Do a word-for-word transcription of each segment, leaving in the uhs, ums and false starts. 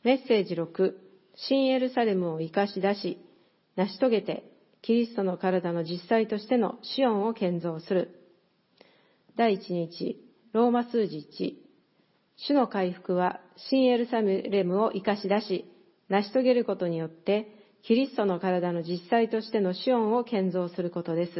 メッセージろく、新エルサレムを生かし出し、成し遂げて、キリストの体の実際としてのシオンを建造する。第一日、ローマ数字いち、主の回復は新エルサレムを生かし出し、成し遂げることによって、キリストの体の実際としてのシオンを建造することです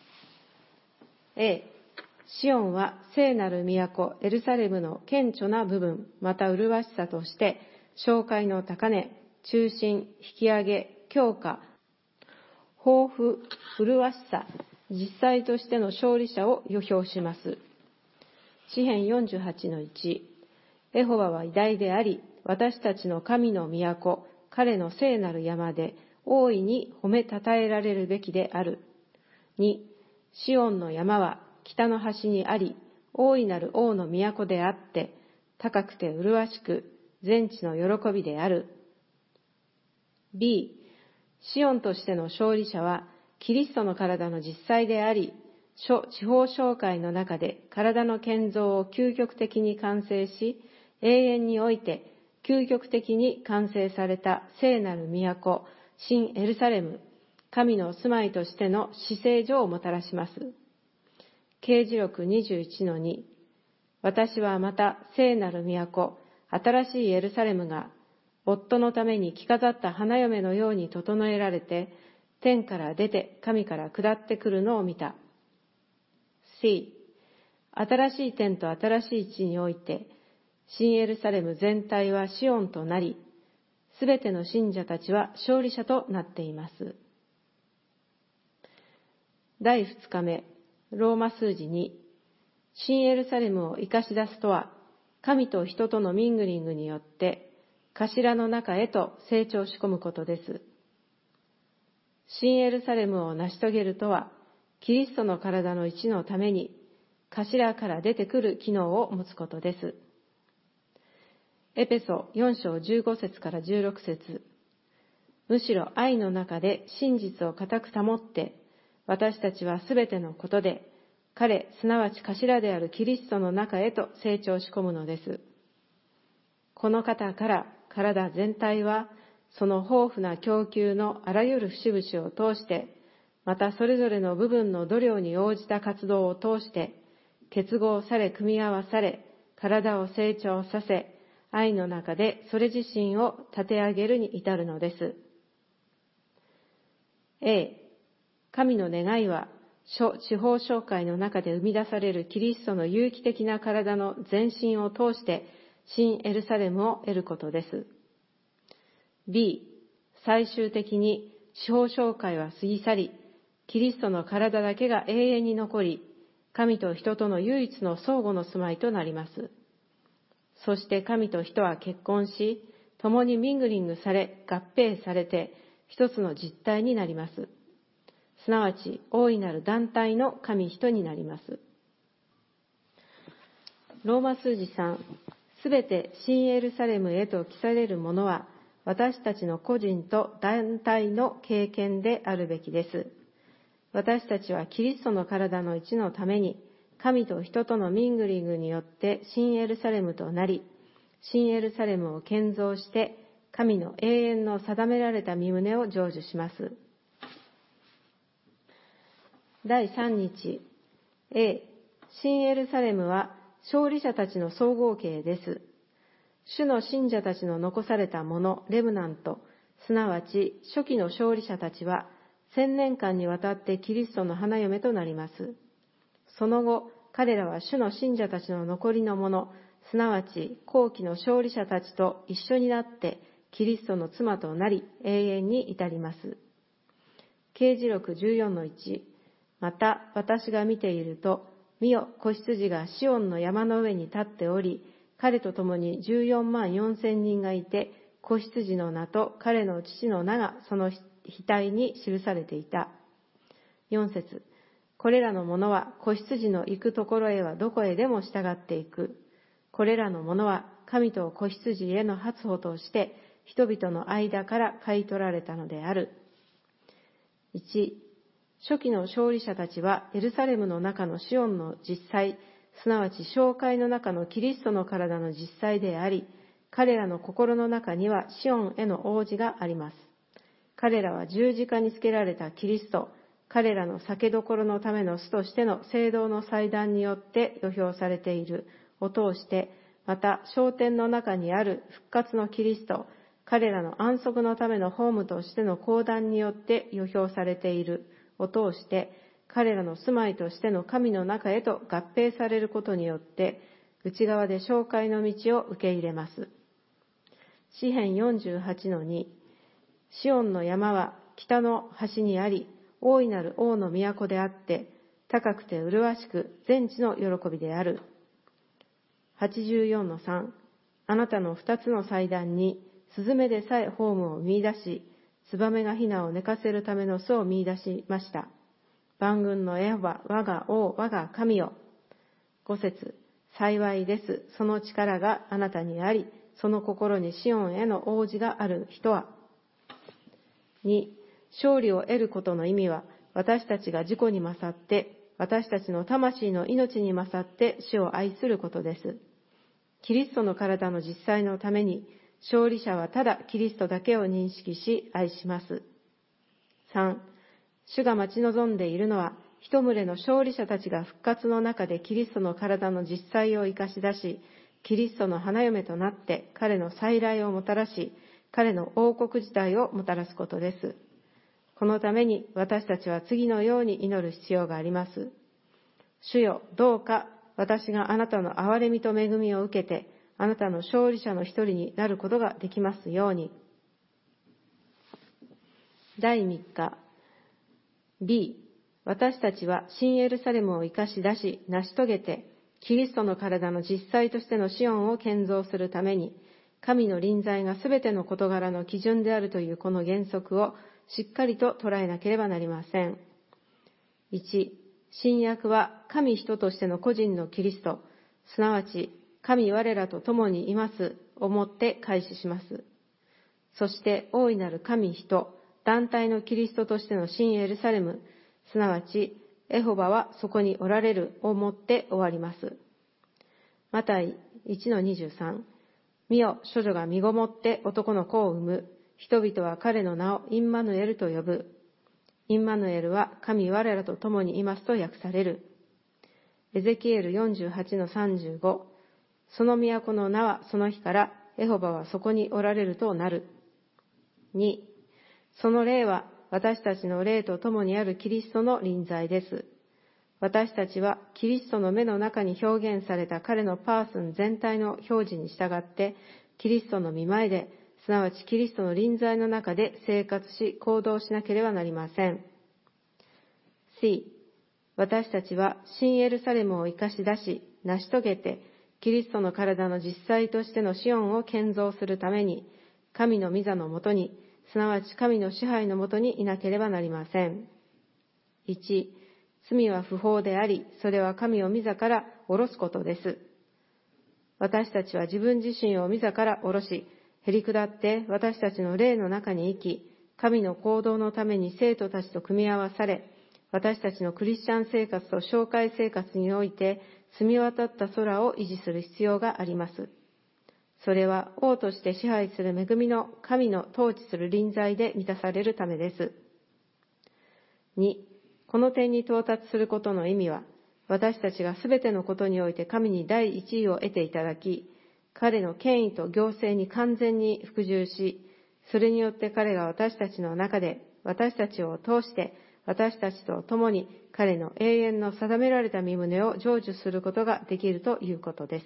。A、シオンは聖なる都エルサレムの顕著な部分、また麗しさとして、紹介の高値、中心、引き上げ、強化、豊富、麗しさ、実際としての勝利者を予表します。詩編よんじゅうはちのいち、エホバは偉大であり、私たちの神の都、彼の聖なる山で大いに褒めたたえられるべきである。に、シオンの山は北の端にあり、大いなる王の都であって、高くて麗しく、全地の喜びである。B、シオンとしての勝利者は、キリストの体の実際であり、地方商会の中で体の建造を究極的に完成し、永遠において究極的に完成された聖なる都、新エルサレム、神の住まいとしての至聖所をもたらします。啓示録にじゅういちのに、私はまた聖なる都、新しいエルサレムが、夫のために着飾った花嫁のように整えられて、天から出て神から下ってくるのを見た。C、新しい天と新しい地において、新エルサレム全体はシオンとなり、すべての信者たちは勝利者となっています。だいふつかめ、ローマ数字に、新エルサレムを生かし出すとは、神と人とのミングリングによって、頭の中へと成長し込むことです。新エルサレムを成し遂げるとは、キリストの体の一のために、頭から出てくる機能を持つことです。エペソよん章じゅうご節からじゅうろく節、むしろ愛の中で真実を固く保って、私たちはすべてのことで、彼、すなわち頭であるキリストの中へと成長し込むのです。この方から体全体は、その豊富な供給のあらゆる節々を通して、またそれぞれの部分の度量に応じた活動を通して、結合され組み合わされ、体を成長させ、愛の中でそれ自身を立て上げるに至るのです。A、神の願いは、地方商会の中で生み出されるキリストの有機的な体の全身を通して、新エルサレムを得ることです。B、最終的に地方商会は過ぎ去り、キリストの体だけが永遠に残り、神と人との唯一の相互の住まいとなります。そして神と人は結婚し、共にミングリングされ、合併されて、一つの実体になります。すなわち、大いなる団体の神人になります。ローマ数字さん、すべて新エルサレムへと来されるものは、私たちの個人と団体の経験であるべきです。私たちはキリストの体の一のために、神と人とのミングリングによって新エルサレムとなり、新エルサレムを建造して、神の永遠の定められた御胸を成就します。だいさん日、A、新エルサレムは勝利者たちの総合形です。主の信者たちの残されたもの、レムナント、すなわち初期の勝利者たちは、千年間にわたってキリストの花嫁となります。その後、彼らは主の信者たちの残りのもの、すなわち後期の勝利者たちと一緒になって、キリストの妻となり、永遠に至ります。啓示録じゅうよんのいち、また私が見ていると、見よ、子羊がシオンの山の上に立っており、彼と共にじゅうよんまんよんせんにんがいて、子羊の名と彼の父の名がその額に記されていた。よん節、これらの者は子羊の行くところへはどこへでも従っていく。これらの者は神と子羊への初歩として人々の間から買い取られたのである。いち、初期の勝利者たちはエルサレムの中のシオンの実際、すなわち教会の中のキリストの体の実際であり、 彼らの心の中にはシオンへの応じがあります。彼らは十字架につけられたキリスト、彼らの酒どころのための巣としての聖堂の祭壇によって予表されているを通して、また昇天の中にある復活のキリスト、彼らの安息のためのホームとしての講談によって予表されているを通して、彼らの住まいとしての神の中へと合併されることによって、内側で紹介の道を受け入れます。詩編 よんじゅうはちのに、シオンの山は北の端にあり、大いなる王の都であって、高くて麗しく全地の喜びである。はちじゅうよんのさん、あなたの二つの祭壇に、スズメでさえホームを見出し、ツバメがヒナを寝かせるための巣を見出しました。万軍のエホバ、我が王、我が神よ。ご節、幸いです。その力があなたにあり、その心にシオンへの応じがある人は。に、勝利を得ることの意味は、私たちが自己に勝って、私たちの魂の命に勝って死を愛することです。キリストの体の実際のために、勝利者はただキリストだけを認識し愛します。さん、主が待ち望んでいるのは、一群れの勝利者たちが復活の中でキリストの体の実際を生かし出し、キリストの花嫁となって彼の再来をもたらし、彼の王国時代をもたらすことです。このために私たちは次のように祈る必要があります。主よ、どうか私があなたの憐れみと恵みを受けて、あなたの勝利者の一人になることができますように。だいみっか、B、私たちは新エルサレムを生かし出し、成し遂げて、キリストの体の実際としてのシオンを建造するために、神の臨在がすべての事柄の基準であるというこの原則をしっかりと捉えなければなりません。いち、新約は神人としての個人のキリスト、すなわち神我らと共にいますをもって開始します。そして大いなる神人、団体のキリストとしての新エルサレム、すなわちエホバはそこにおられるをもって終わります。マタイ いちのにじゅうさん、見よ、処女が身ごもって男の子を産む。人々は彼の名をインマヌエルと呼ぶ。インマヌエルは神我らと共にいますと訳される。エゼキエル よんじゅうはちのさんじゅうご、その都の名はその日からエホバはそこにおられるとなる。に、その霊は私たちの霊と共にあるキリストの臨在です。私たちはキリストの目の中に表現された彼のパーソン全体の表示に従って、キリストの御前で、すなわちキリストの臨在の中で生活し行動しなければなりません。C、私たちは新エルサレムを生かし出し、成し遂げて、キリストの体の実際としてのシオンを建造するために、神の御座のもとに、すなわち神の支配のもとにいなければなりません。いち、罪は不法であり、それは神を御座から下ろすことです。私たちは自分自身を御座から下ろし、へり下って私たちの霊の中に生き、神の行動のために生徒たちと組み合わされ、私たちのクリスチャン生活と教会生活において、澄み渡った空を維持する必要があります。それは王として支配する恵みの神の統治する臨在で満たされるためです。に、この点に到達することの意味は、私たちがすべてのことにおいて神に第一位を得ていただき、彼の権威と行政に完全に服従し、それによって彼が私たちの中で、私たちを通して、私たちと共に彼の永遠の定められた御旨を成就することができるということです。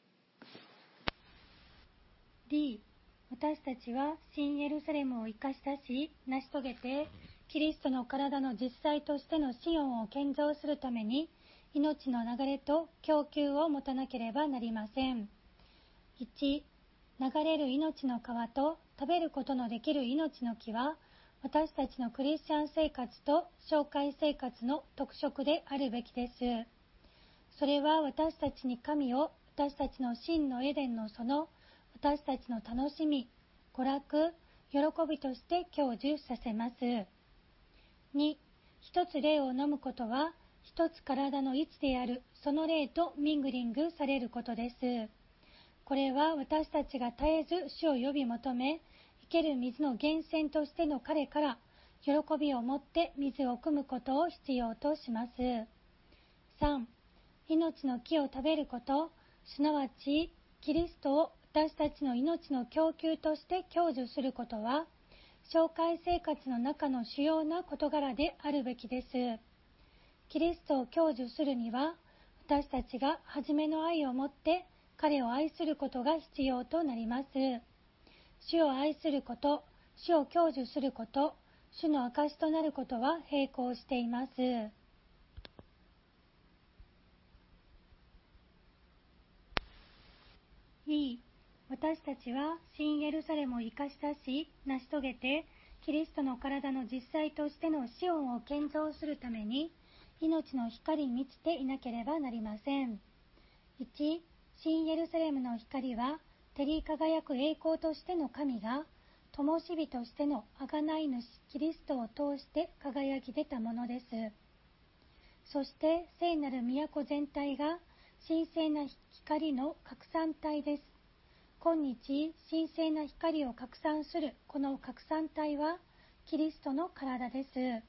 D、私たちは新エルサレムを生かし出し、成し遂げて、キリストの体の実際としてのシオンを建造するために、命の流れと供給を持たなければなりません。いち、流れる命の川と食べることのできる命の木は、私たちのクリスチャン生活と教会生活の特色であるべきです。それは私たちに神を私たちの真のエデンの園、私たちの楽しみ、娯楽、喜びとして享受させます。に、一つ霊を飲むことは、一つ体の一であるその霊とミングリングされることです。 これは私たちが絶えず主を呼び求め、生ける水の源泉としての彼から喜びを持って水を汲むことを必要とします。さん. 命の木を食べること、すなわちキリストを私たちの命の供給として享受することは、教会生活の中の主要な事柄であるべきです。キリストを享受するには、私たちが初めの愛を持って彼を愛することが必要となります。主を愛すること、主を享受すること、主の証となることは並行しています。E、私たちは新エルサレムを生かし出し、成し遂げて、キリストの体の実際としてのシオンを建造するために、命の光に満ちていなければなりません。いち. 新エルサレムの光は、照り輝く栄光としての神が、灯火としての贖い主キリストを通して輝き出たものです。そして聖なる都全体が神聖な光の拡散体です。今日、神聖な光を拡散するこの拡散体はキリストの体です。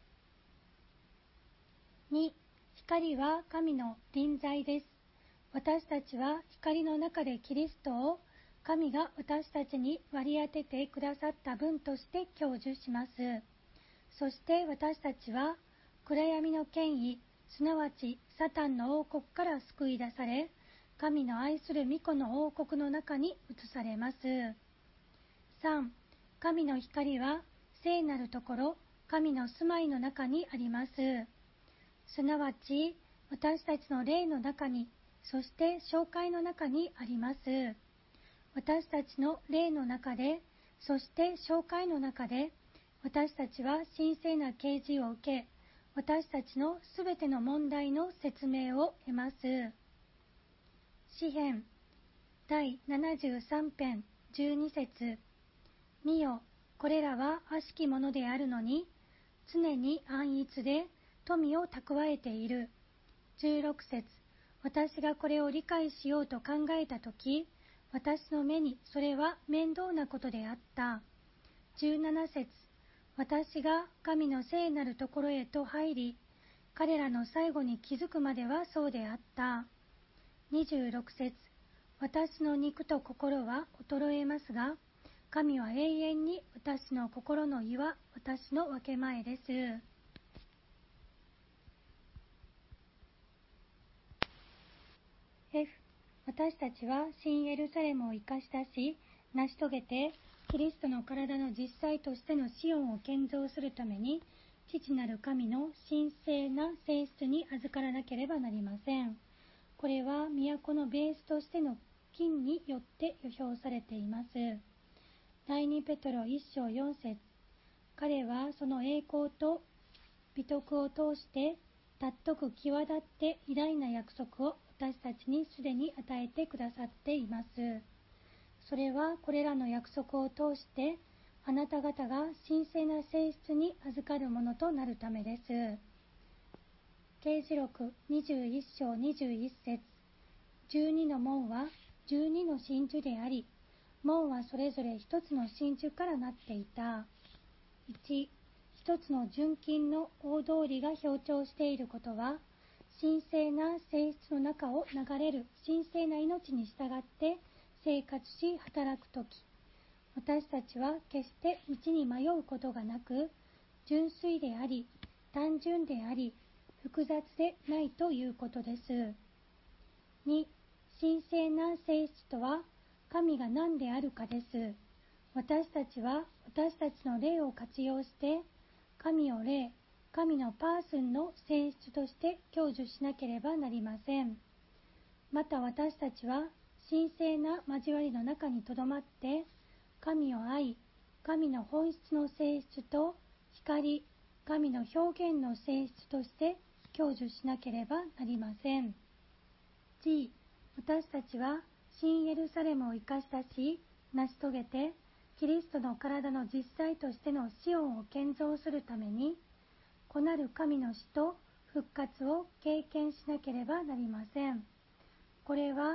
に. 光は神の臨在です。私たちは光の中でキリストを神が私たちに割り当ててくださった分として享受します。そして私たちは暗闇の権威、すなわちサタンの王国から救い出され、神の愛する御子の王国の中に移されます。さん. 神の光は聖なるところ、神の住まいの中にあります。すなわち私たちの霊の中に、そして教会の中にあります。私たちの霊の中で、そして教会の中で、私たちは神聖な啓示を受け、私たちのすべての問題の説明を得ます。詩編だいななじゅうさん編じゅうに節。見よ、これらは悪しきものであるのに、常に安逸で富を蓄えている。じゅうろく節。私がこれを理解しようと考えたとき、私の目にそれは面倒なことであった。じゅうなな節。私が神の聖なるところへと入り、彼らの最後に気づくまではそうであった。にじゅうろく節。私の肉と心は衰えますが、神は永遠に私の心の胃は私の分け前です。F、私たちは新エルサレムを生かし出し、成し遂げて、キリストの体の実際としてのシオンを建造するために、父なる神の神聖な性質に預からなければなりません。これは都のベースとしての金によって予表されています。だいにペトロいっ章よん節。彼はその栄光と美徳を通して、尊く際立って偉大な約束を私たちにすでに与えてくださっています。それはこれらの約束を通して、あなた方が神聖な性質に預かるものとなるためです。啓示録にじゅういっ章にじゅういち節。じゅうにの門はじゅうにの真珠であり、門はそれぞれ一つの真珠からなっていた。いち、一つの純金の大通りが表徴していることは、神聖な性質の中を流れる神聖な命に従って生活し働くとき、私たちは決して道に迷うことがなく、純粋であり、単純であり、複雑でないということです。に、神聖な性質とは、神が何であるかです。私たちは私たちの霊を活用して、神を霊、神のパーソンの性質として享受しなければなりません。また私たちは神聖な交わりの中にとどまって、神を愛、神の本質の性質と光、神の表現の性質として享受しなければなりません。G、私たちは新エルサレムを生かし出し、成し遂げて、キリストの体の実際としてのシオンを建造するために、子なる神の死と復活を経験しなければなりません。これは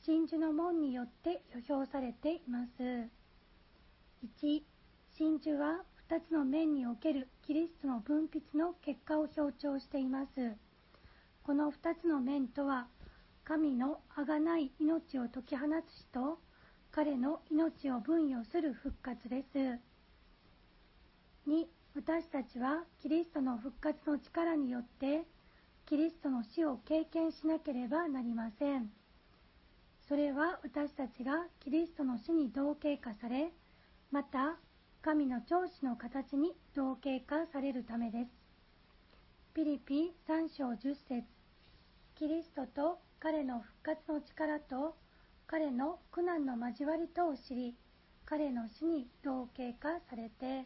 真珠の門によって予表されています。いち、真珠はふたつの面におけるキリストの分泌の結果を強調しています。このふたつの面とは、神の贖い命を解き放つ死と、彼の命を分与する復活です。に、私たちはキリストの復活の力によって、キリストの死を経験しなければなりません。それは私たちがキリストの死に同型化され、また神の長子の形に同型化されるためです。ピリピさん章じゅっ節、キリストと彼の復活の力と彼の苦難の交わりとを知り、彼の死に同型化されて。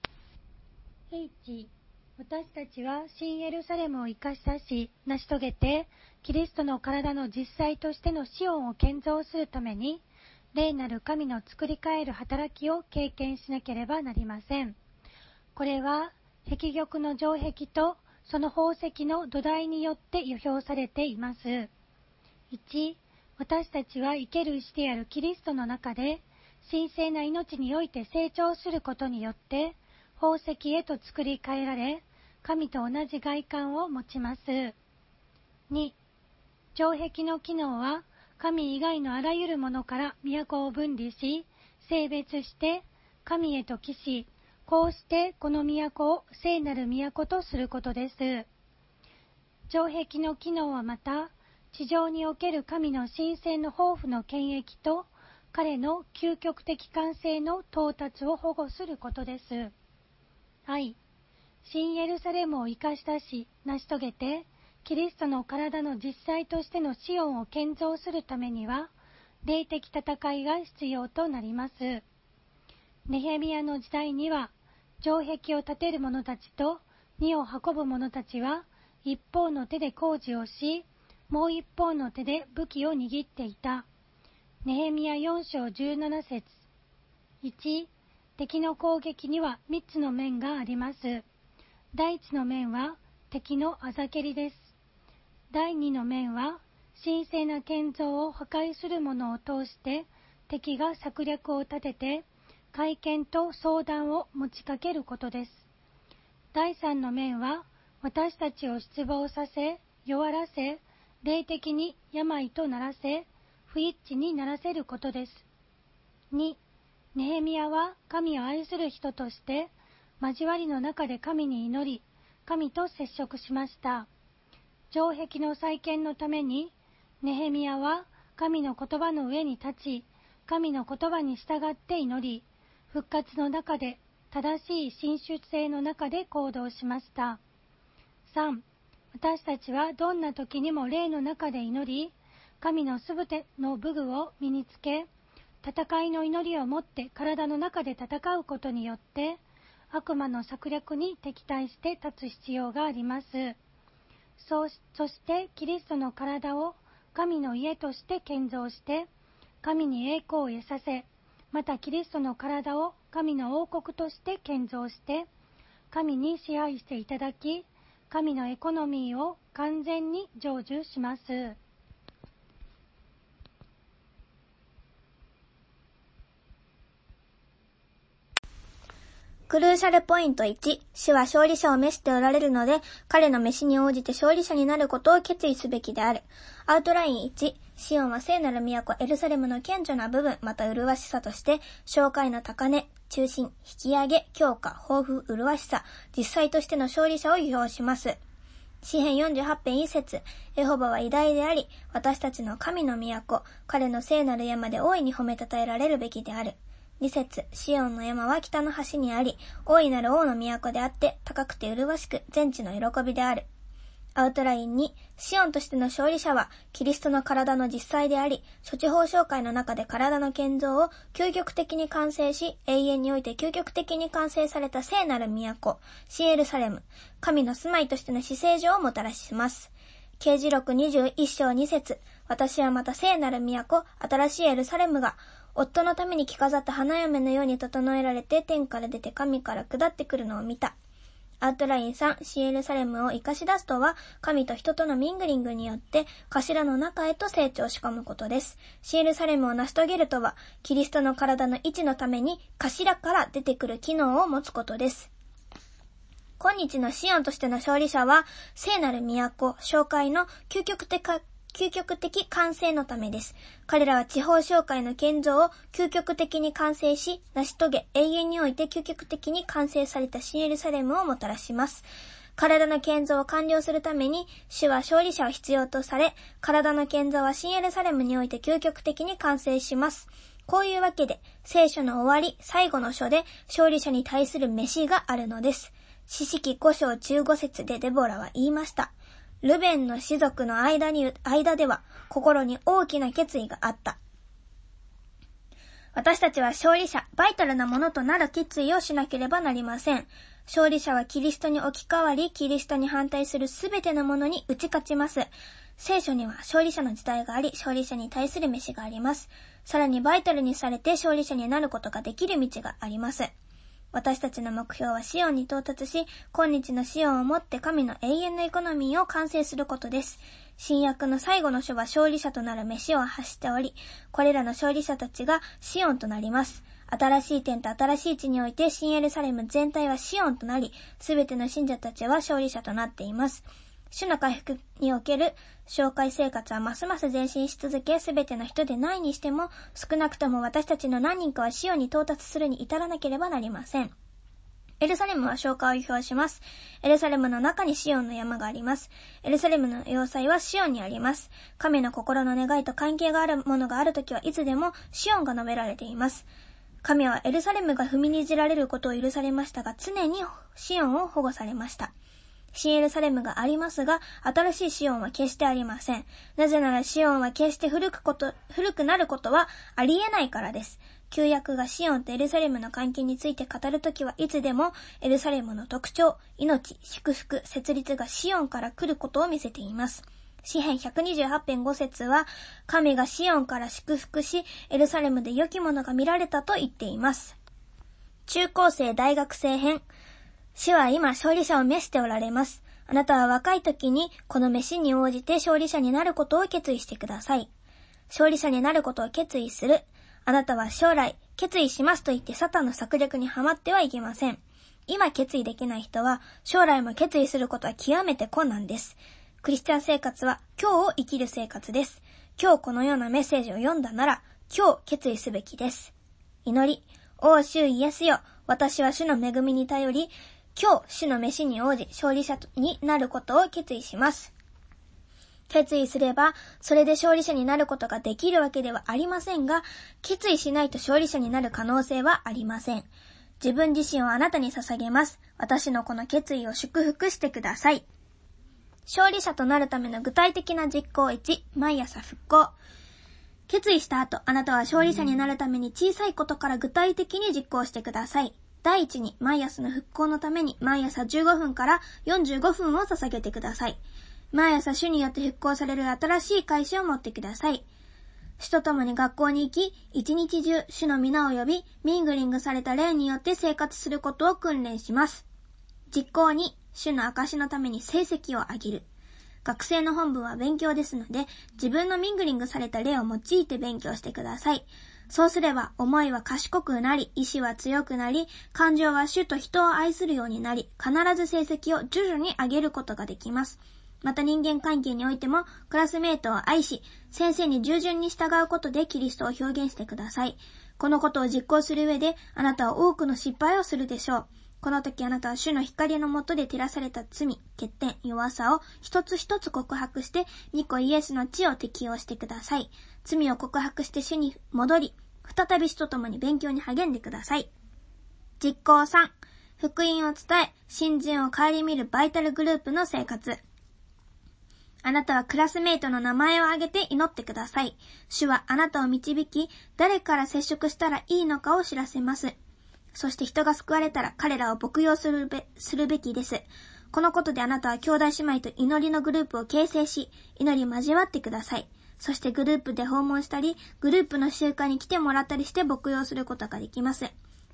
H、私たちは新エルサレムを生かしたし成し遂げて、キリストの体の実際としてのシオンを建造するために、霊なる神の作り変える働きを経験しなければなりません。これは壁玉の城壁とその宝石の土台によって予表されています。いち、私たちは生ける石であるキリストの中で神聖な命において成長することによって宝石へと作り変えられ、神と同じ外観を持ちます。に、城壁の機能は神以外のあらゆるものから都を分離し、性別して神へと帰し、こうしてこの都を聖なる都とすることです。城壁の機能はまた、地上における神の神聖の豊富の権益と、彼の究極的完成の到達を保護することです。愛、新エルサレムを生かしたし、成し遂げて、キリストの体の実際としてのシオンを建造するためには、霊的戦いが必要となります。ネヘミヤの時代には、城壁を建てる者たちと荷を運ぶ者たちは、一方の手で工事をし、もう一方の手で武器を握っていた。ネヘミヤよん章じゅうなな節。いち、敵の攻撃にはみっつの面があります。第一の面は敵のあざけりです。第二の面は神聖な建造を破壊する者を通して敵が策略を立てて会見と相談を持ちかけることです。第三の面は私たちを失望させ、弱らせ、霊的に病とならせ、不一致にならせることです。に、ネヘミヤは神を愛する人として交わりの中で神に祈り、神と接触しました。城壁の再建のためにネヘミヤは神の言葉の上に立ち、神の言葉に従って祈り、復活の中で正しい神出性の中で行動しました。さん、私たちはどんな時にも霊の中で祈り、神のすべての武具を身につけ、戦いの祈りをもって体の中で戦うことによって、悪魔の策略に敵対して立つ必要があります。そ, そしてキリストの体を神の家として建造して、神に栄光を得させ、またキリストの体を神の王国として建造して、神に支配していただき、神のエコノミーを完全に成就します。 クルーシャルポイントいち、主は勝利者を召しておられるので、彼の召しに応じて勝利者になることを決意すべきである。アウトラインいち、シオンは聖なる都エルサレムの顕著な部分、また麗しさとして、紹介の高値、中心、引き上げ、強化、豊富、麗しさ、実際としての勝利者を表します。詩編よんじゅうはち編いち節、エホバは偉大であり、私たちの神の都、彼の聖なる山で大いに褒めたたえられるべきである。に節、シオンの山は北の端にあり、大いなる王の都であって、高くて麗しく、全地の喜びである。アウトラインに、シオンとしての勝利者は、キリストの体の実際であり、諸地方紹介の中で体の建造を究極的に完成し、永遠において究極的に完成された聖なる都、新エルサレム、神の住まいとしての至聖所をもたらします。啓示録にじゅういち章に節、私はまた聖なる都、新しいエルサレムが、夫のために着飾った花嫁のように整えられて天から出て神から下ってくるのを見た。 アウトラインさん、新エルサレムを生かし出すとは、神と人とのミングリングによって、頭の中へと成長し込むことです。新エルサレムを成し遂げるとは、キリストの体の位置のために、頭から出てくる機能を持つことです。今日のシオンとしての勝利者は、聖なる都、紹介の究極的か、究極的完成のためです。彼らは地方商会の建造を究極的に完成し、成し遂げ、永遠において究極的に完成された新エルサレムをもたらします。体の建造を完了するために、主は勝利者を必要とされ、体の建造は新エルサレムにおいて究極的に完成します。こういうわけで、聖書の終わり、最後の書で、勝利者に対する飯があるのです。士式ご章じゅうご節でデボラは言いました。ルベンの氏族の間に、間では心に大きな決意があった。私たちは勝利者、バイタルなものとなる決意をしなければなりません。勝利者はキリストに置き換わり、キリストに反対するすべてのものに打ち勝ちます。聖書には勝利者の時代があり、勝利者に対する飯があります。さらにバイタルにされて勝利者になることができる道があります。私たちの目標はシオンに到達し、今日のシオンをもって神の永遠のエコノミーを完成することです。新約の最後の書は勝利者となる飯を発しており、これらの勝利者たちがシオンとなります。新しい天と新しい地において新エルサレム全体はシオンとなり、すべての信者たちは勝利者となっています。主の回復における紹介生活はますます前進し続け、すべての人でないにしても、少なくとも私たちの何人かはシオンに到達するに至らなければなりません。エルサレムは紹介を表します。エルサレムの中にシオンの山があります。エルサレムの要塞はシオンにあります。神の心の願いと関係があるものがあるときはいつでもシオンが述べられています。神はエルサレムが踏みにじられることを許されましたが、常にシオンを保護されました。新エルサレムがありますが、新しいシオンは決してありません。なぜならシオンは決して古くこと、古くなることはありえないからです。旧約がシオンとエルサレムの関係について語るときはいつでもエルサレムの特徴、命、祝福、設立がシオンから来ることを見せています。詩編ひゃくにじゅうはち編ご節は、神がシオンから祝福し、エルサレムで良きものが見られたと言っています。中高生大学生編。主は今勝利者を召しておられます。あなたは若い時にこの召しに応じて勝利者になることを決意してください。勝利者になることを決意する。あなたは将来決意しますと言ってサタンの策略にはまってはいけません。今決意できない人は将来も決意することは極めて困難です。クリスチャン生活は今日を生きる生活です。今日このようなメッセージを読んだなら今日決意すべきです。祈り、お主イエスよ、私は主の恵みに頼り、今日主の召しに応じ勝利者になることを決意します。決意すればそれで勝利者になることができるわけではありませんが、決意しないと勝利者になる可能性はありません。自分自身をあなたに捧げます。私のこの決意を祝福してください。勝利者となるための具体的な実行いち、毎朝復興。決意した後、あなたは勝利者になるために小さいことから具体的に実行してください。第一に、毎朝の復興のために毎朝じゅうごふんからよんじゅうごふんを捧げてください。毎朝主によって復興される新しい開始を持ってください。主と共に学校に行き、一日中主の皆を呼び、ミングリングされた霊によって生活することを訓練します。実行に、主の証のために成績を上げる。学生の本文は勉強ですので、自分のミングリングされた霊を用いて勉強してください。そうすれば、思いは賢くなり、意志は強くなり、感情は主と人を愛するようになり、必ず成績を徐々に上げることができます。また人間関係においても、クラスメートを愛し、先生に従順に従うことでキリストを表現してください。このことを実行する上で、あなたは多くの失敗をするでしょう。この時あなたは主の光の下で照らされた罪、欠点、弱さを一つ一つ告白して、御子イエスの血を適用してください。罪を告白して主に戻り、再び主と共に勉強に励んでください。実行さん、福音を伝え、信心を顧みるバイタルグループの生活。あなたはクラスメイトの名前を挙げて祈ってください。主はあなたを導き、誰から接触したらいいのかを知らせます。そして人が救われたら彼らを牧養するべ、するべきです。このことであなたは兄弟姉妹と祈りのグループを形成し、祈り交わってください。そしてグループで訪問したり、グループの集会に来てもらったりして牧養することができます。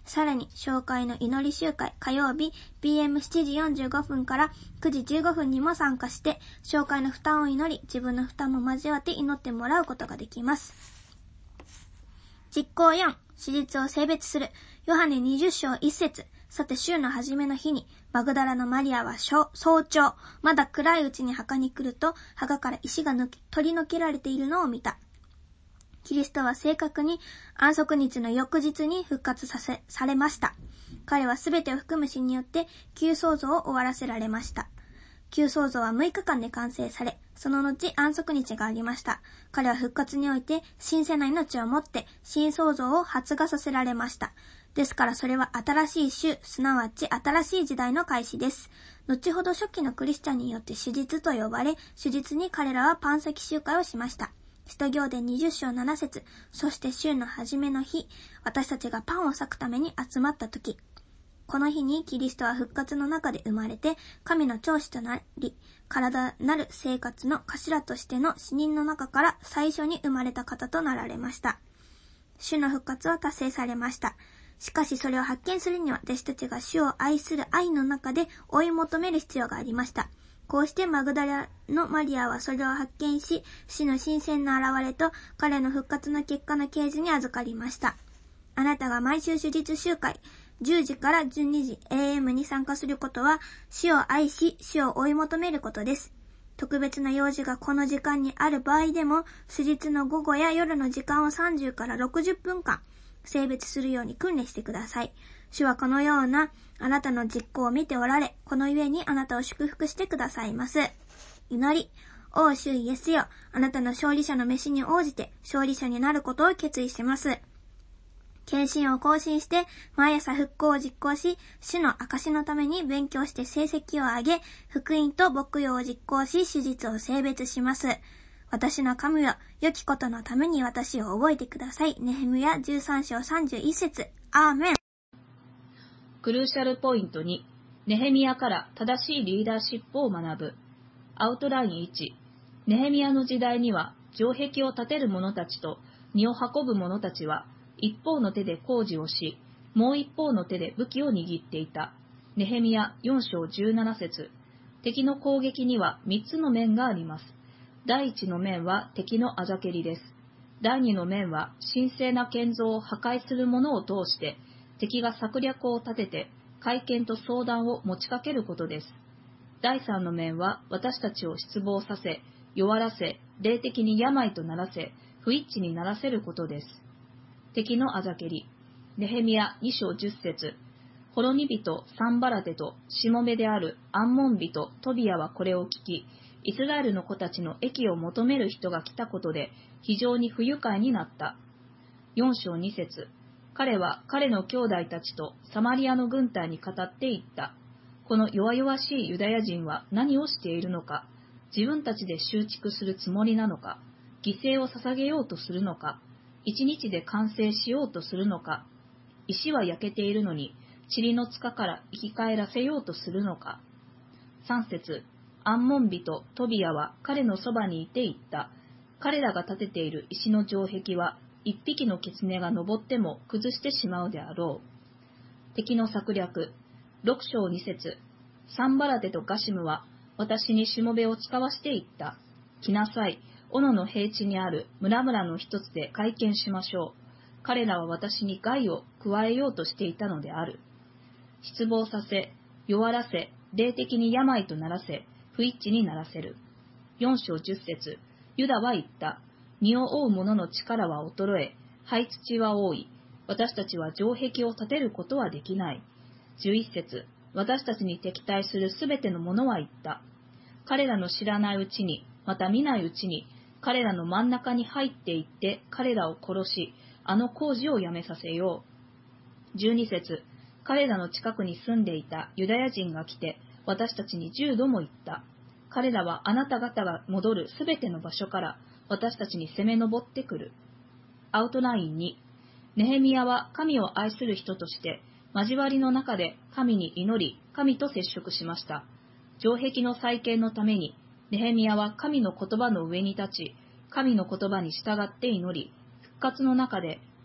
さらに、教会の祈り集会火曜日 ピーエムしちじよんじゅうごふんからくじじゅうごふんにも参加して、教会の負担を祈り、自分の負担も交わって祈ってもらうことができます。実行よん、手術を性別する。ヨハネにじゅっ章いっ節。さて週の初めの日に、マグダラのマリアは早朝、まだ暗いうちに墓に来ると、墓から石が抜け取り除けられているのを見た。キリストは正確に安息日の翌日に復活させ、されました。彼はすべてを含む死によって旧創造を終わらせられました。旧創造はむいかかんで完成され、その後安息日がありました。彼は復活において新鮮な命をもって新創造を発芽させられました。ですからそれは新しい種、すなわち新しい時代の開始です。後ほど初期のクリスチャンによって手術と呼ばれ、手術に彼らはパン石集会をしました。使徒行伝にじゅっ章なな節。そして週の初めの日、私たちがパンを裂くために集まった時。この日にキリストは復活の中で生まれて、神の長子となり、体なる生活の頭としての死人の中から最初に生まれた方となられました。主の復活は達成されました。しかしそれを発見するには私たちが主を愛する愛の中で追い求める必要がありました。こうしてマグダラのマリアはそれを発見し、死の新鮮な現れと彼の復活の結果の啓示に預かりました。あなたが毎週手術集会、じゅうじからじゅうにじエーエム に参加することは、死を愛し、死を追い求めることです。特別な用事がこの時間にある場合でも、手術の午後や夜の時間をさんじゅうからろくじゅっぷんかん、性別するように訓練してください。主はこのようなあなたの実行を見ておられ、このゆえにあなたを祝福してくださいます。祈り。王主イエスよ、あなたの勝利者の召しに応じて勝利者になることを決意します。献身を更新して、毎朝復興を実行し、主の証のために勉強して成績を上げ、福音と牧養を実行し、手術を性別します。私の神よ、良きことのために私を覚えてください。ネヘミヤじゅうさん章さんじゅういち節。アーメン。 クルーシャルポイントに、ネヘミヤから正しいリーダーシップを学ぶ。アウトラインいち、ネヘミヤの時代には、城壁を建てる者たちと荷を運ぶ者たちは、一方の手で工事をし、もう一方の手で武器を握っていた。ネヘミヤよん章じゅうなな節。敵の攻撃には三つの面があります。第一の面は敵のあざけりです。第二の面は神聖な建造を破壊する者を通して、敵が策略を立てて、会見と相談を持ちかけることです。第三の面は私たちを失望させ、弱らせ、霊的に病とならせ、不一致にならせることです。敵のあざけり。ネヘミヤに章じゅっ節。ホロニ人サンバラテとしもべであるアンモン人トビアはこれを聞き、イスラエルの子たちの益を求める人が来たことで非常に不愉快になった。よん章に節。彼は彼の兄弟たちとサマリアの軍隊に語っていった。この弱々しいユダヤ人は何をしているのか、自分たちで修築するつもりなのか、犠牲を捧げようとするのか、一日で完成しようとするのか、石は焼けているのに、塵の塚から生き返らせようとするのか。さん節。アンモン人トビアは彼のそばにいて言った。彼らが建てている石の城壁は、一匹の狐が登っても崩してしまうであろう。敵の策略。ろく章に節。サンバラテとガシムは、私にしもべを使わして言った。来なさい。斧の平地にある村々の一つで会見しましょう。彼らは私に害を加えようとしていたのである。失望させ、弱らせ、霊的に病とならせ、不一致にならせる。よん章じゅっ節。ユダは言った。身を負う者の力は衰え、灰土は多い。私たちは城壁を建てることはできない。じゅういち節。私たちに敵対するすべての者は言った。彼らの知らないうちに、また見ないうちに、彼らの真ん中に入っていって彼らを殺し、あの工事をやめさせよう。じゅうに節。彼らの近くに住んでいたユダヤ人が来て、私たちに十度も言った。彼らはあなた方が戻るすべての場所から私たちに攻め上ってくる。アウトラインに、ネヘミヤは神を愛する人として、交わりの中で神に祈り、神と接触しました。城壁の再建のために、ネヘミヤは神の言葉の上に立ち、神の言葉に従って祈り、復活の中で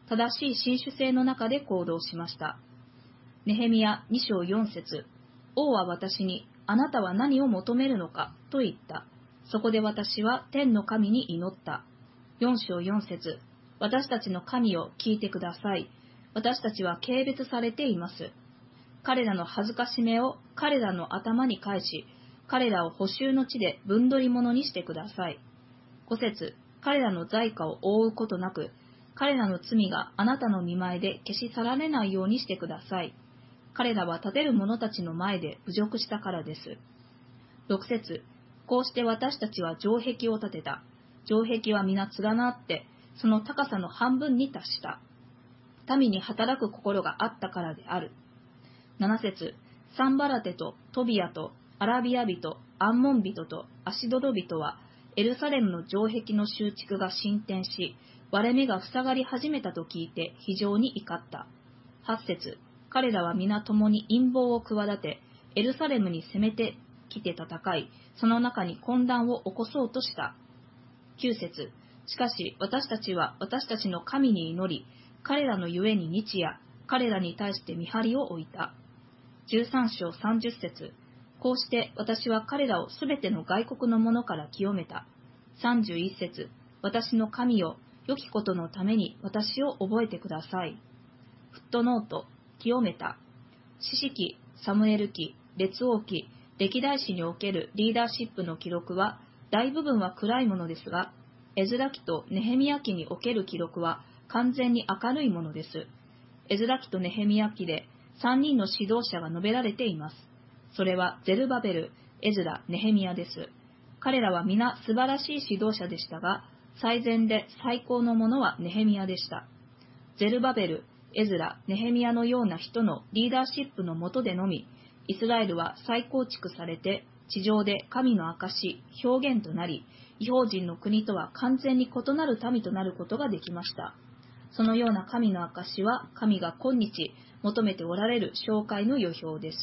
正しい新種性の中で行動しました。ネヘミヤに章よん節、王は私に、あなたは何を求めるのかと言った。そこで私は天の神に祈った。よん章よん節、私たちの神を聞いてください。私たちは軽蔑されています。彼らの恥ずかしめを彼らの頭に返し、彼らを捕囚の地で分取り物にしてください。ご節、彼らの罪過を覆うことなく、彼らの罪があなたの見前で消し去られないようにしてください。彼らは立てる者たちの前で侮辱したからです。ろく節、こうして私たちは城壁を建てた。城壁は皆連なって、その高さの半分に達した。民に働く心があったからである。なな節、サンバラテとトビアとアラビア人、アンモン人とアシドド人は、エルサレムの城壁の修築が進展し、割れ目が塞がり始めたと聞いて非常に怒った。はち節、彼らは皆共に陰謀を企て、エルサレムに攻めてきて戦い、その中に混乱を起こそうとした。きゅう節、しかし私たちは私たちの神に祈り、彼らのゆえに日夜、彼らに対して見張りを置いた。じゅうさん章さんじゅう節、こうして私は彼らをすべての外国の者から清めた。さんじゅういち節、私の神よ、良きことのために私を覚えてください。フットノート、清めた。士師記、サムエル記、列王記、歴代史におけるリーダーシップの記録は、大部分は暗いものですが、エズラ記とネヘミヤ記における記録は完全に明るいものです。エズラ記とネヘミヤ記でさんにんの指導者が述べられています。それはゼルバベル、エズラ、ネヘミヤです。彼らは皆素晴らしい指導者でしたが、最善で最高のものはネヘミヤでした。ゼルバベル、エズラ、ネヘミヤのような人のリーダーシップの下でのみ、イスラエルは再構築されて、地上で神の証、表現となり、異邦人の国とは完全に異なる民となることができました。そのような神の証は、神が今日求めておられる紹介の予表です。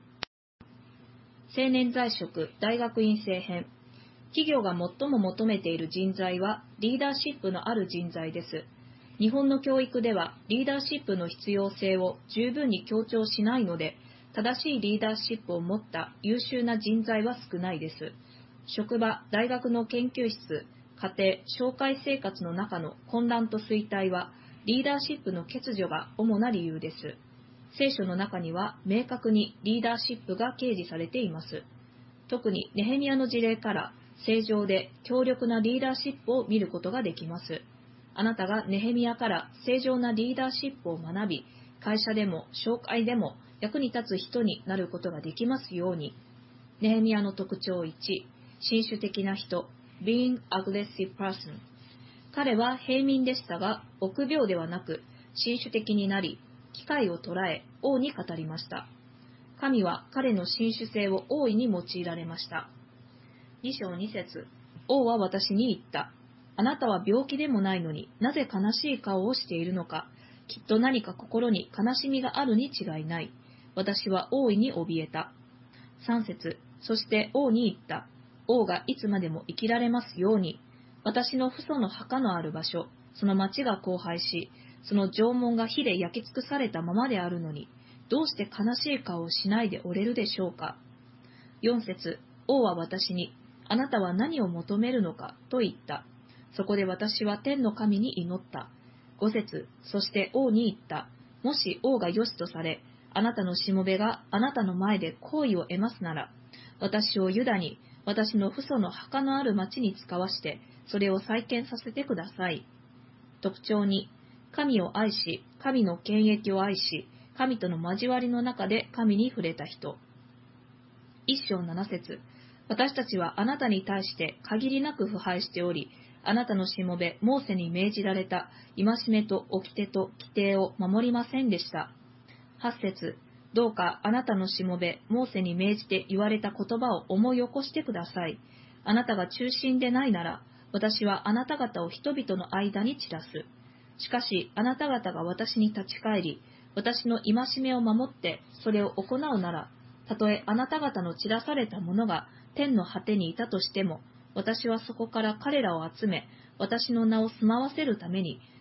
青年在職大学院生編。企業が最も求めている人材は、リーダーシップのある人材です。日本の教育では、リーダーシップの必要性を十分に強調しないので、正しいリーダーシップを持った優秀な人材は少ないです。職場、大学の研究室、家庭、紹介生活の中の混乱と衰退は、リーダーシップの欠如が主な理由です。聖書の中には明確にリーダーシップが掲示されています。特にネヘミヤの事例から正常で強力なリーダーシップを見ることができます。あなたがネヘミヤから正常なリーダーシップを学び、会社でも紹介でも役に立つ人になることができますように。ネヘミヤの特徴いち、新種的な人、being aggressive person。彼は平民でしたが、臆病ではなく、新種的になり、機会を捉え、王に語りました。神は彼の新種性を大いに用いられました。に章に節、王は私に言った。あなたは病気でもないのになぜ悲しい顔をしているのか。きっと何か心に悲しみがあるに違いない。私は大いに怯えた。さん節、そして王に言った。王がいつまでも生きられますように。私の父祖の墓のある場所、その町が荒廃し、その城門が火で焼き尽くされたままであるのに、どうして悲しい顔をしないでおれるでしょうか。よん節、王は私に、あなたは何を求めるのかと言った。そこで私は天の神に祈った。ご節、そして王に言った。もし王が良しとされ、あなたのしもべがあなたの前で好意を得ますなら、私をユダに、私の父祖の墓のある町に使わして、それを再建させてください。特徴に、神を愛し、神の権益を愛し、神との交わりの中で神に触れた人。一章七節、私たちはあなたに対して限りなく腐敗しており、あなたのしもべ、モーセに命じられた戒めと掟と規定を守りませんでした。八節、どうかあなたのしもべ、モーセに命じて言われた言葉を思い起こしてください。あなたが中心でないなら、私はあなた方を人々の間に散らす。しかし、あなた方が私に立ち返り、私の戒めを守ってそれを行うなら、たとえあなた方の散らされた者が天の果てにいたとしても、私はそこから彼らを集め、私の名を住まわせるために、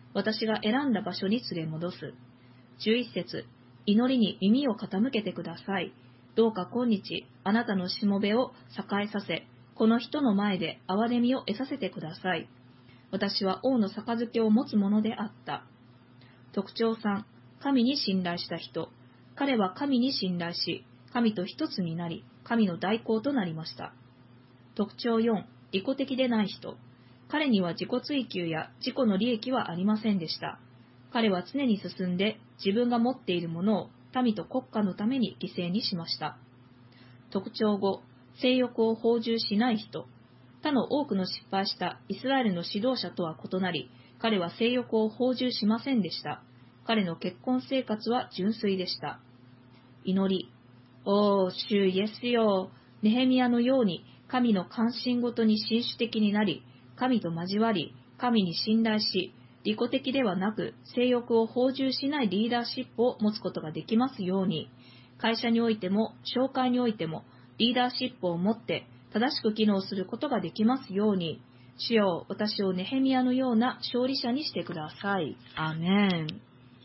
私が選んだ場所に連れ戻す。じゅういっ節、祈りに耳を傾けてください。どうか今日、あなたのしもべを栄えさせ、この人の前で憐れみを得させてください。私は王の杯を持つ者であった。特徴さん、神に信頼した人。彼は神に信頼し、神と一つになり、神の代行となりました。特徴よん、利己的でない人。彼には自己追求や自己の利益はありませんでした。彼は常に進んで自分が持っているものを民と国家のために犠牲にしました。特徴ご、性欲を放縦しない人。他の多くの失敗したイスラエルの指導者とは異なり、彼は性欲を放縦しませんでした。彼の結婚生活は純粋でした。祈り。おー、主イエスよ。ネヘミヤのように神の関心ごとに紳士的になり、神と交わり、神に信頼し、利己的ではなく性欲を放縦しないリーダーシップを持つことができますように、会社においても教会においてもリーダーシップを持って正しく機能することができますように、主よ、私をネヘミヤのような勝利者にしてください。アーメン。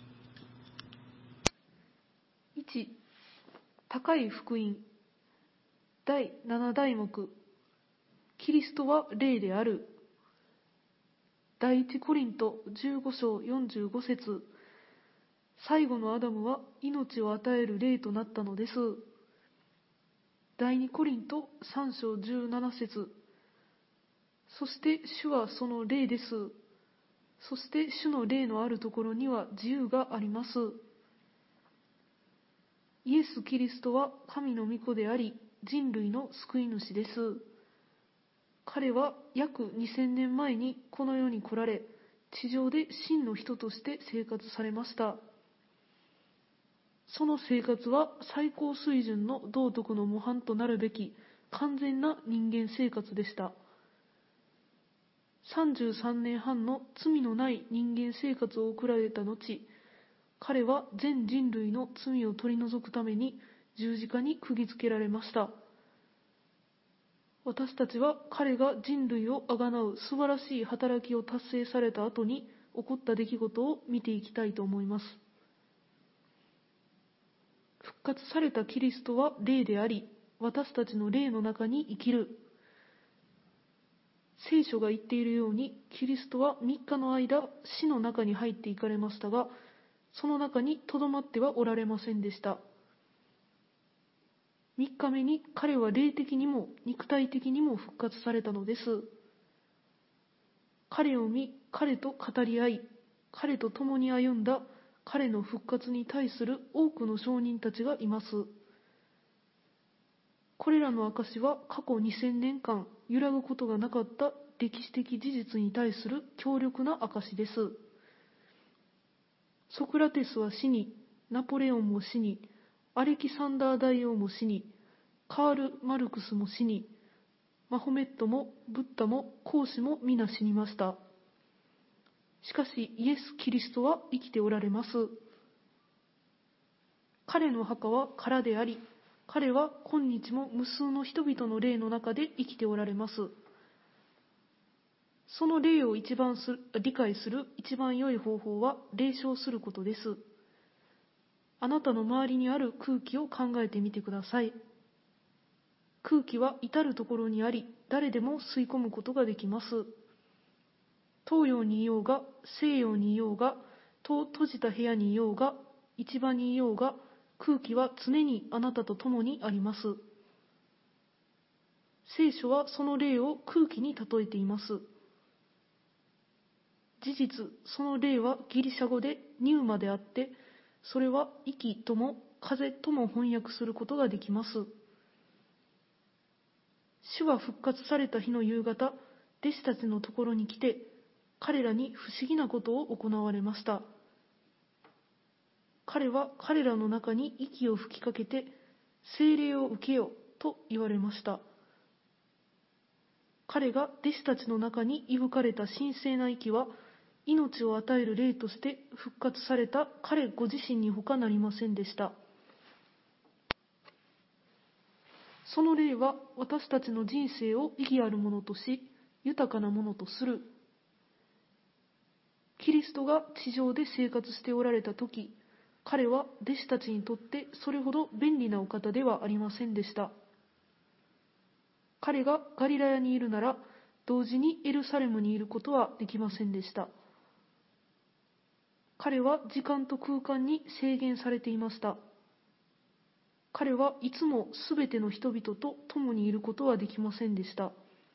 いち. 高い福音。だいなな題目。キリストは霊である。第一コリントじゅうご章よんじゅうご節。最後のアダムは命を与える霊となったのです。第二コリントさん章じゅうなな節。そして主はその霊です。そして主の霊のあるところには自由があります。イエス・キリストは神の御子であり、人類の救い主です。彼は約にせんねんまえにこの世に来られ、地上で真の人として生活されました。その生活は最高水準の道徳の模範となるべき完全な人間生活でした。さんじゅうさんねんはんの罪のない人間生活を送られた後、彼は全人類の罪を取り除くために十字架に釘付けられました。私たちは彼が人類をあがなう素晴らしい働きを達成された後に起こった出来事を見ていきたいと思います。復活されたキリストは霊であり、私たちの霊の中に生きる。聖書が言っているように、キリストはみっかの間、死の中に入っていかれましたが、その中にとどまってはおられませんでした。みっかめに彼は霊的にも肉体的にも復活されたのです。彼を見、彼と語り合い、彼と共に歩んだ彼の復活に対する多くの証人たちがいます。これらの証は過去にせんねんかん揺らぐことがなかった歴史的事実に対する強力な証です。ソクラテスは死に、ナポレオンも死に、アレキサンダー大王も死に、カール・マルクスも死に、マホメットもブッダも孔子も皆死にました。しかしイエス・キリストは生きておられます。彼の墓は空であり、彼は今日も無数の人々の霊の中で生きておられます。その霊を一番する理解する一番良い方法は霊唱することです。あなたの周りにある空気を考えてみてください。空気は至るところにあり、誰でも吸い込むことができます。東洋にいようが、西洋にいようが、戸閉じた部屋にいようが、市場にいようが、空気は常にあなたと共にあります。聖書はその霊を空気に例えています。事実、その霊はギリシャ語でニューマであって、それは息とも風とも翻訳することができます。主は復活された日の夕方、弟子たちのところに来て、彼らに不思議なことを行われました。彼は彼らの中に息を吹きかけて、聖霊を受けよと言われました。彼が弟子たちの中にいぶかれた神聖な息は、命を与える霊として復活された彼ご自身に他なりませんでした。その霊は私たちの人生を意義あるものとし、豊かなものとする。 キリストが地上で生活しておられたとき、彼は弟子たちにとってそれほど便利なお方ではありませんでした。彼がガリラヤにいるなら、同時にエルサレムにいることはできませんでした。彼は時間と空間に制限されていました。彼はいつもすべての人々と共にいることはできませんでした。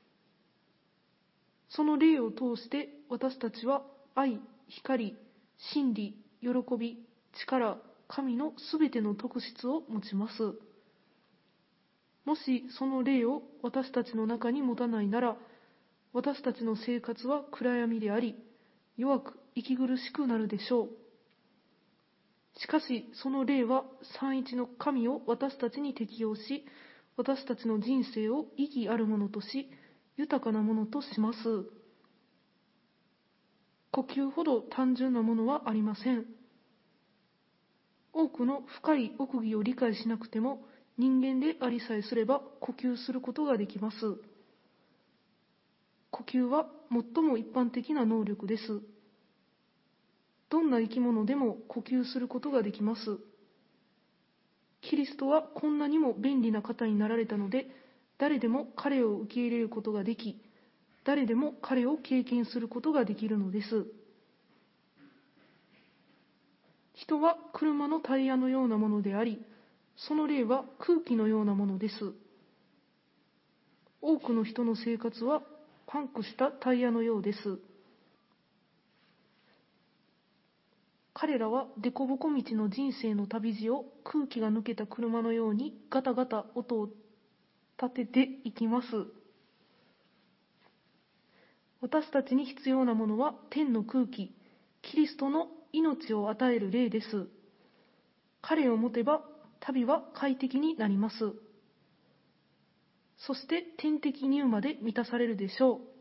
その霊を通して私たちは愛、光、真理、喜び、力、神のすべての特質を持ちます。もしその霊を私たちの中に持たないなら、私たちの生活は暗闇であり、弱く息苦しくなるでしょう。しかしその霊は三一の神を私たちに適用し、私たちの人生を意義あるものとし、豊かなものとします。呼吸ほど単純なものはありません。多くの深い奥義を理解しなくても、人間でありさえすれば呼吸することができます。呼吸は最も一般的な能力です。どんな生き物でも呼吸することができます。キリストはこんなにも便利な方になられたので、誰でも彼を受け入れることができ、誰でも彼を経験することができるのです。人は車のタイヤのようなものであり、その霊は空気のようなものです。多くの人の生活はパンクしたタイヤのようです。彼らは凸凹道の人生の旅路を空気が抜けた車のようにガタガタ音を立てていきます。私たちに必要なものは天の空気、キリストの命を与える霊です。彼を持てば旅は快適になります。そして天敵ニューマで満たされるでしょう。